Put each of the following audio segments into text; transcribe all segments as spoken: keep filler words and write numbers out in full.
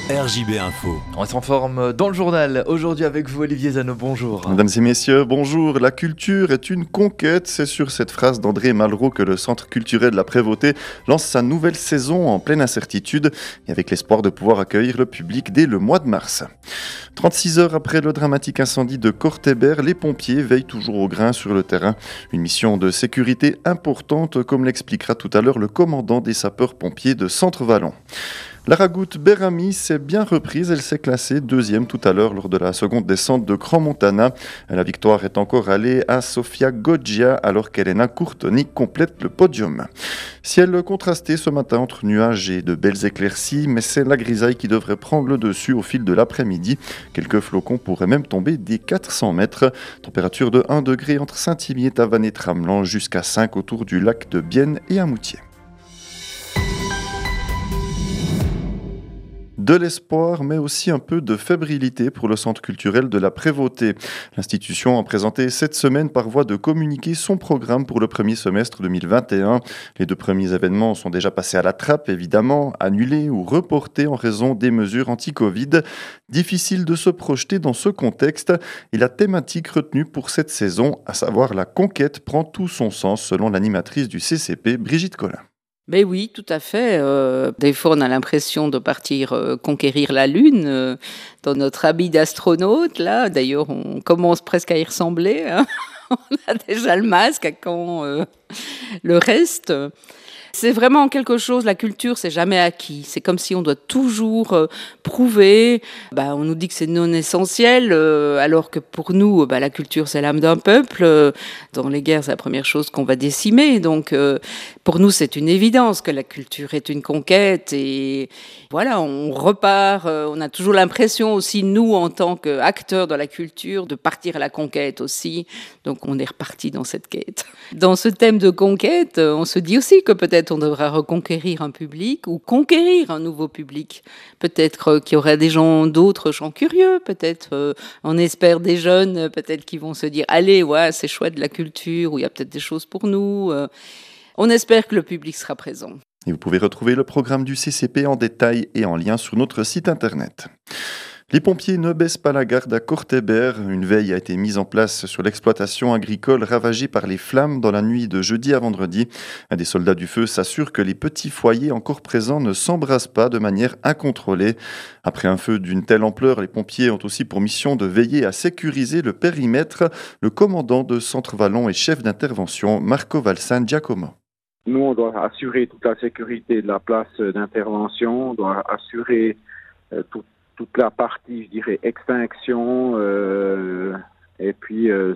R J B Info. On reste en forme dans le journal. Aujourd'hui avec vous, Olivier Zano, bonjour. Mesdames et messieurs, bonjour. La culture est une conquête. C'est sur cette phrase d'André Malraux que le Centre culturel de la Prévôté lance sa nouvelle saison en pleine incertitude et avec l'espoir de pouvoir accueillir le public dès le mois de mars. trente-six heures après le dramatique incendie de Cortébert, les pompiers veillent toujours au grain sur le terrain. Une mission de sécurité importante, comme l'expliquera tout à l'heure le commandant des sapeurs-pompiers de Centre-Vallon. La Ragoute Berami s'est bien reprise, elle s'est classée deuxième tout à l'heure lors de la seconde descente de Grand Montana. La victoire est encore allée à Sofia Goggia alors qu'Elena Courtoni complète le podium. Ciel contrasté ce matin entre nuages et de belles éclaircies, mais c'est la grisaille qui devrait prendre le dessus au fil de l'après-midi. Quelques flocons pourraient même tomber des quatre cents mètres. Température de un degré entre Saint-Imier, Tavannes et Tramelan jusqu'à cinq autour du lac de Bienne et à Moutier. De l'espoir, mais aussi un peu de fébrilité pour le Centre culturel de la Prévôté. L'institution a présenté cette semaine par voie de communiqué son programme pour le premier semestre deux mille vingt et un. Les deux premiers événements sont déjà passés à la trappe, évidemment, annulés ou reportés en raison des mesures anti-Covid. Difficile de se projeter dans ce contexte et la thématique retenue pour cette saison, à savoir la conquête, prend tout son sens selon l'animatrice du C C P, Brigitte Collin. Mais oui, tout à fait. Euh, des fois, on a l'impression de partir euh, conquérir la Lune euh, dans notre habit d'astronaute. Là, d'ailleurs, on commence presque à y ressembler. Hein. On a déjà le masque, à quand euh, le reste. C'est vraiment quelque chose, la culture, c'est jamais acquis. C'est comme si on doit toujours euh, prouver. Bah, on nous dit que c'est non essentiel, euh, alors que pour nous, bah, la culture, c'est l'âme d'un peuple. Euh, dans les guerres, c'est la première chose qu'on va décimer. Donc, euh, pour nous, c'est une évidence que la culture est une conquête. Et voilà, on repart. Euh, on a toujours l'impression aussi, nous, en tant qu'acteurs de la culture, de partir à la conquête aussi. Donc, on est reparti dans cette quête. Dans ce thème de conquête, on se dit aussi que peut-être on devra reconquérir un public ou conquérir un nouveau public. Peut-être qu'il y aurait des gens d'autres gens curieux, peut-être euh, on espère des jeunes, peut-être qui vont se dire « Allez, ouais, c'est chouette de la culture, ou il y a peut-être des choses pour nous. Euh, » On espère que le public sera présent. Et vous pouvez retrouver le programme du C C P en détail et en lien sur notre site internet. Les pompiers ne baissent pas la garde à Cortébert. Une veille a été mise en place sur l'exploitation agricole ravagée par les flammes dans la nuit de jeudi à vendredi. Des soldats du feu s'assurent que les petits foyers encore présents ne s'embrassent pas de manière incontrôlée. Après un feu d'une telle ampleur, les pompiers ont aussi pour mission de veiller à sécuriser le périmètre. Le commandant de Centre-Vallon et chef d'intervention, Marco Valsan Giacomo. Nous, on doit assurer toute la sécurité de la place d'intervention, on doit assurer euh, tout toute la partie, je dirais, extinction, euh, et puis euh,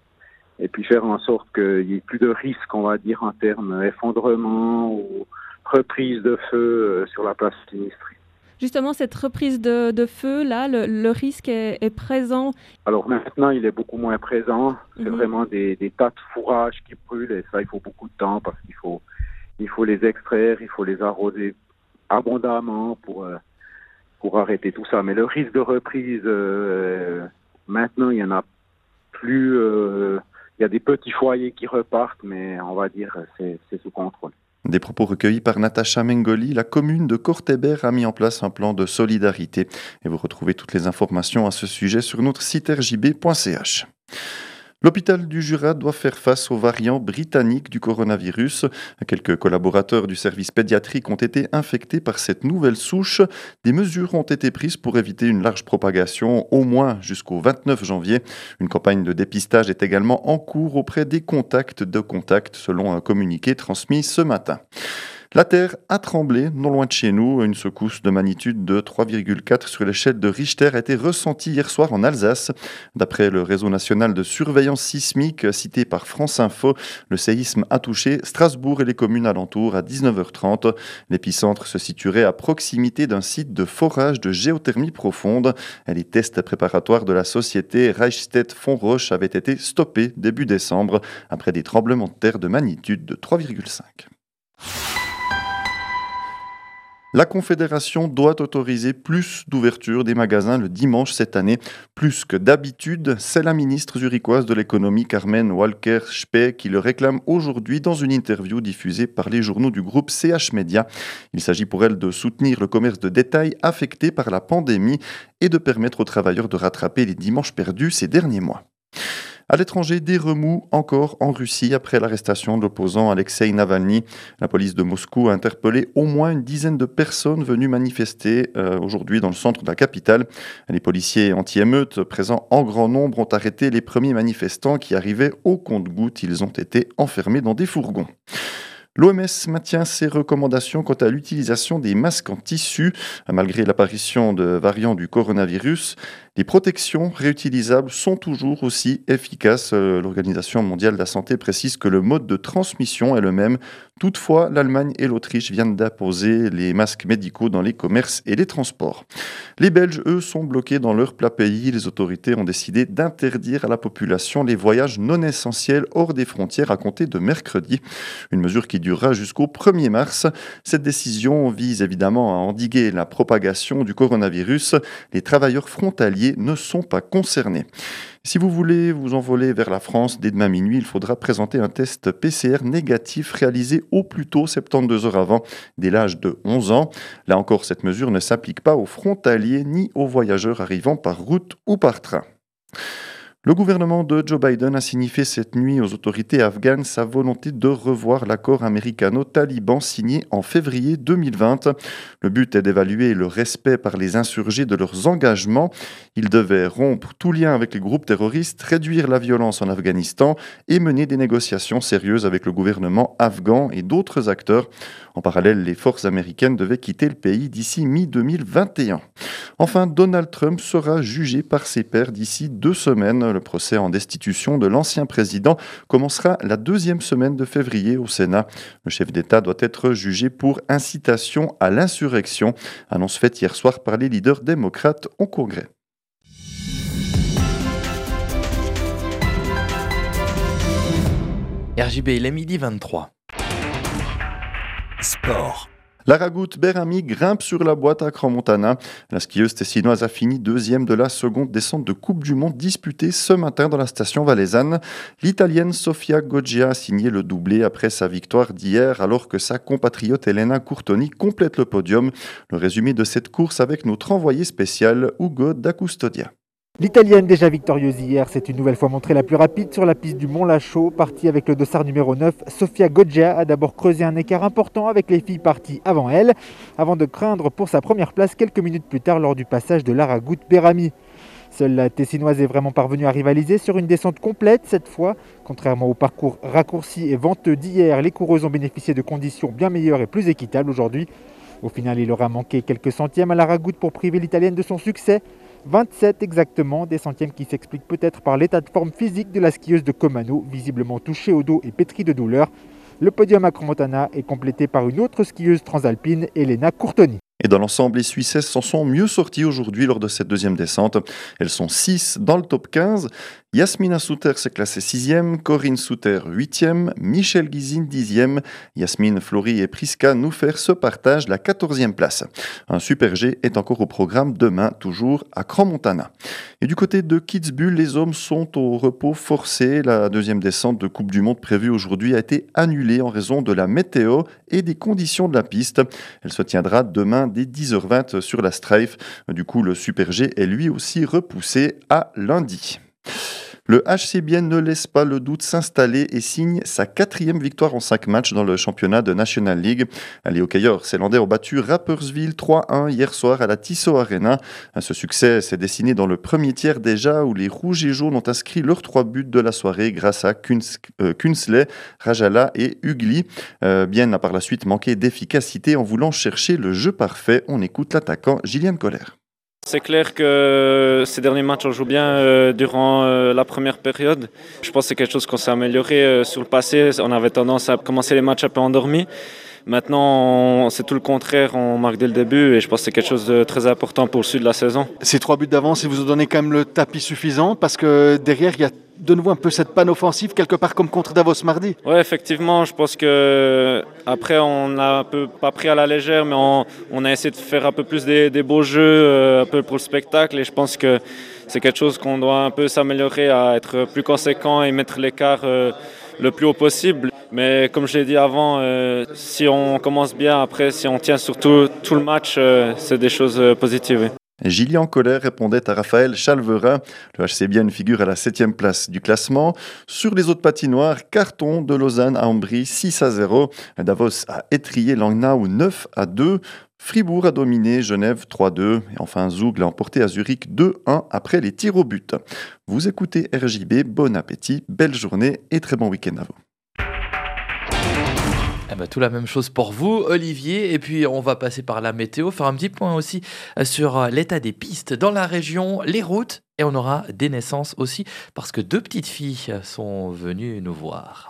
et puis faire en sorte qu'il n'y ait plus de risque, on va dire, en termes effondrement ou reprise de feu euh, sur la place sinistrée. Justement, cette reprise de, de feu, là, le, le risque est, est présent. Alors maintenant, il est beaucoup moins présent. C'est Mm-hmm. vraiment des, des tas de fourrages qui brûlent, et ça, il faut beaucoup de temps parce qu'il faut, il faut les extraire, il faut les arroser abondamment pour... Euh, pour arrêter tout ça. Mais le risque de reprise, euh, maintenant, il y en a plus. Euh, il y a des petits foyers qui repartent, mais on va dire c'est, c'est sous contrôle. Des propos recueillis par Natacha Mengoli, la commune de Cortébert a mis en place un plan de solidarité. Et vous retrouvez toutes les informations à ce sujet sur notre site r j b point c h. L'hôpital du Jura doit faire face aux variants britanniques du coronavirus. Quelques collaborateurs du service pédiatrique ont été infectés par cette nouvelle souche. Des mesures ont été prises pour éviter une large propagation, au moins jusqu'au vingt-neuf janvier. Une campagne de dépistage est également en cours auprès des contacts de contacts, selon un communiqué transmis ce matin. La Terre a tremblé non loin de chez nous. Une secousse de magnitude de trois virgule quatre sur l'échelle de Richter a été ressentie hier soir en Alsace. D'après le réseau national de surveillance sismique cité par France Info, le séisme a touché Strasbourg et les communes alentours à dix-neuf heures trente. L'épicentre se situerait à proximité d'un site de forage de géothermie profonde. Les tests préparatoires de la société Reichstedt Fonroche avaient été stoppés début décembre après des tremblements de terre de magnitude de trois virgule cinq. La Confédération doit autoriser plus d'ouverture des magasins le dimanche cette année, plus que d'habitude. C'est la ministre zurichoise de l'économie Carmen Walker-Spee qui le réclame aujourd'hui dans une interview diffusée par les journaux du groupe C H Media. Il s'agit pour elle de soutenir le commerce de détail affecté par la pandémie et de permettre aux travailleurs de rattraper les dimanches perdus ces derniers mois. À l'étranger, des remous encore en Russie après l'arrestation de l'opposant Alexei Navalny. La police de Moscou a interpellé au moins une dizaine de personnes venues manifester euh, aujourd'hui dans le centre de la capitale. Les policiers anti-émeutes présents en grand nombre ont arrêté les premiers manifestants qui arrivaient au compte-gouttes. Ils ont été enfermés dans des fourgons. L'O M S maintient ses recommandations quant à l'utilisation des masques en tissu. Malgré l'apparition de variants du coronavirus, les protections réutilisables sont toujours aussi efficaces. L'Organisation mondiale de la santé précise que le mode de transmission est le même. Toutefois, l'Allemagne et l'Autriche viennent d'imposer les masques médicaux dans les commerces et les transports. Les Belges, eux, sont bloqués dans leur plat pays. Les autorités ont décidé d'interdire à la population les voyages non essentiels hors des frontières à compter de mercredi. Une mesure qui durera jusqu'au premier mars. Cette décision vise évidemment à endiguer la propagation du coronavirus. Les travailleurs frontaliers ne sont pas concernés. Si vous voulez vous envoler vers la France dès demain minuit, il faudra présenter un test P C R négatif réalisé au plus tôt soixante-douze heures avant, dès l'âge de onze ans. Là encore, cette mesure ne s'applique pas aux frontaliers ni aux voyageurs arrivant par route ou par train. Le gouvernement de Joe Biden a signifié cette nuit aux autorités afghanes sa volonté de revoir l'accord américano-taliban signé en février deux mille vingt. Le but est d'évaluer le respect par les insurgés de leurs engagements. Ils devaient rompre tout lien avec les groupes terroristes, réduire la violence en Afghanistan et mener des négociations sérieuses avec le gouvernement afghan et d'autres acteurs. En parallèle, les forces américaines devaient quitter le pays d'ici mi deux mille vingt et un. Enfin, Donald Trump sera jugé par ses pairs d'ici deux semaines. Le procès en destitution de l'ancien président commencera la deuxième semaine de février au Sénat. Le chef d'État doit être jugé pour incitation à l'insurrection, annonce faite hier soir par les leaders démocrates au Congrès. R J B, il est midi vingt-trois. Sport. Lara Gut-Berami grimpe sur la boîte à Crans-Montana. La skieuse tessinoise a fini deuxième de la seconde descente de Coupe du Monde disputée ce matin dans la station valaisanne. L'Italienne Sofia Goggia a signé le doublé après sa victoire d'hier, alors que sa compatriote Elena Curtoni complète le podium. Le résumé de cette course avec notre envoyé spécial Ugo da Custodia. L'Italienne, déjà victorieuse hier, s'est une nouvelle fois montrée la plus rapide sur la piste du Mont-Lachaud. Partie avec le dossard numéro neuf, Sofia Goggia a d'abord creusé un écart important avec les filles parties avant elle, avant de craindre pour sa première place quelques minutes plus tard lors du passage de Lara Gut-Berami. Seule la Tessinoise est vraiment parvenue à rivaliser sur une descente complète cette fois. Contrairement au parcours raccourci et venteux d'hier, les coureuses ont bénéficié de conditions bien meilleures et plus équitables aujourd'hui. Au final, il aura manqué quelques centièmes à Lara Gut pour priver l'Italienne de son succès. vingt-sept exactement, des centièmes qui s'expliquent peut-être par l'état de forme physique de la skieuse de Comano, visiblement touchée au dos et pétrie de douleur. Le podium à Crans-Montana est complété par une autre skieuse transalpine, Elena Curtoni. Et dans l'ensemble, les Suissesses s'en sont mieux sorties aujourd'hui lors de cette deuxième descente. Elles sont six dans le top quinze. Yasmina Souter s'est classée sixième, Corinne Souter huitième, Michel Guizine dixième, Yasmine Flory et Priska Noufer se partagent la quatorzième place. Un Super G est encore au programme demain, toujours à Crans-Montana. Et du côté de Kitzbühel, les hommes sont au repos forcé. La deuxième descente de Coupe du Monde prévue aujourd'hui a été annulée en raison de la météo et des conditions de la piste. Elle se tiendra demain dès dix heures vingt sur la Streif. Du coup, le Super G est lui aussi repoussé à lundi. Le H C Bienne ne laisse pas le doute s'installer et signe sa quatrième victoire en cinq matchs dans le championnat de National League. Les hockeyeurs zélandais ont battu Rapperswil trois un hier soir à la Tissot Arena. Ce succès s'est dessiné dans le premier tiers déjà où les Rouges et Jaunes ont inscrit leurs trois buts de la soirée grâce à Kunz, euh, Kunzle, Rajala et Ugly. Euh, Bienne a par la suite manqué d'efficacité en voulant chercher le jeu parfait. On écoute l'attaquant Gillian Kohler. C'est clair que ces derniers matchs, on joue bien euh, durant euh, la première période. Je pense que c'est quelque chose qu'on s'est amélioré euh, sur le passé. On avait tendance à commencer les matchs un peu endormis. Maintenant, c'est tout le contraire, on marque dès le début et je pense que c'est quelque chose de très important pour le sud de la saison. Ces trois buts d'avance, ils vous ont donné quand même le tapis suffisant parce que derrière, il y a de nouveau un peu cette panne offensive, quelque part comme contre Davos mardi. Oui, effectivement, je pense qu'après, on n'a un peu pas pris à la légère, mais on, on a essayé de faire un peu plus des, des beaux jeux, euh, un peu pour le spectacle, et je pense que c'est quelque chose qu'on doit un peu s'améliorer à être plus conséquent et mettre l'écart euh, le plus haut possible. Mais comme je l'ai dit avant, euh, si on commence bien, après, si on tient surtout tout le match, euh, c'est des choses euh, positives. Oui. Gillian Collet répondait à Raphaël Chalverin. Le H C Bienne figure à la septième place du classement. Sur les autres patinoires, carton de Lausanne à Ambry six à zéro. Davos a étrié Langnau neuf à deux. Fribourg a dominé Genève trois deux. Et enfin, Zoug l'a emporté à Zurich deux un après les tirs au but. Vous écoutez R J B, bon appétit, belle journée et très bon week-end à vous. Eh ben, tout la même chose pour vous, Olivier. Et puis, on va passer par la météo, faire un petit point aussi sur l'état des pistes dans la région, les routes. Et on aura des naissances aussi, parce que deux petites filles sont venues nous voir.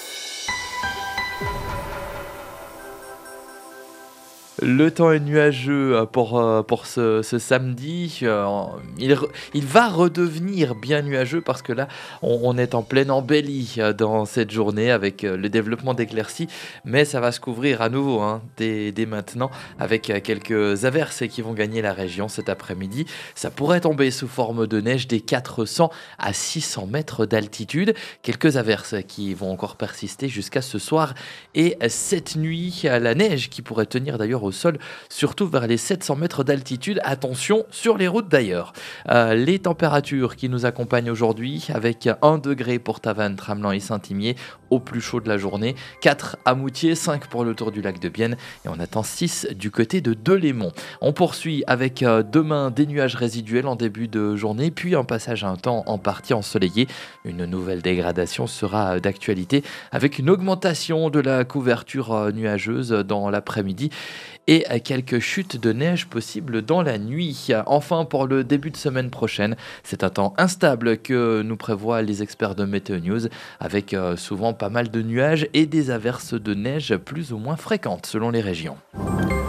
Le temps est nuageux pour, pour ce, ce samedi. Il, il va redevenir bien nuageux parce que là, on, on est en pleine embellie dans cette journée avec le développement d'éclaircies. Mais ça va se couvrir à nouveau hein, dès, dès maintenant avec quelques averses qui vont gagner la région cet après-midi. Ça pourrait tomber sous forme de neige des quatre cents à six cents mètres d'altitude. Quelques averses qui vont encore persister jusqu'à ce soir et cette nuit. La neige qui pourrait tenir d'ailleurs au sol, surtout vers les sept cents mètres d'altitude. Attention sur les routes d'ailleurs. Euh, les températures qui nous accompagnent aujourd'hui, avec un degré pour Tavannes, Tramelan et Saint-Imier au plus chaud de la journée, quatre à Moutier, cinq pour le tour du lac de Bienne et on attend six du côté de Delémont. On poursuit avec euh, demain des nuages résiduels en début de journée, puis un passage à un temps en partie ensoleillé. Une nouvelle dégradation sera d'actualité avec une augmentation de la couverture euh, nuageuse dans l'après-midi et quelques chutes de neige possibles dans la nuit. Enfin, pour le début de semaine prochaine, c'est un temps instable que nous prévoient les experts de Météo News, avec souvent pas mal de nuages et des averses de neige plus ou moins fréquentes selon les régions.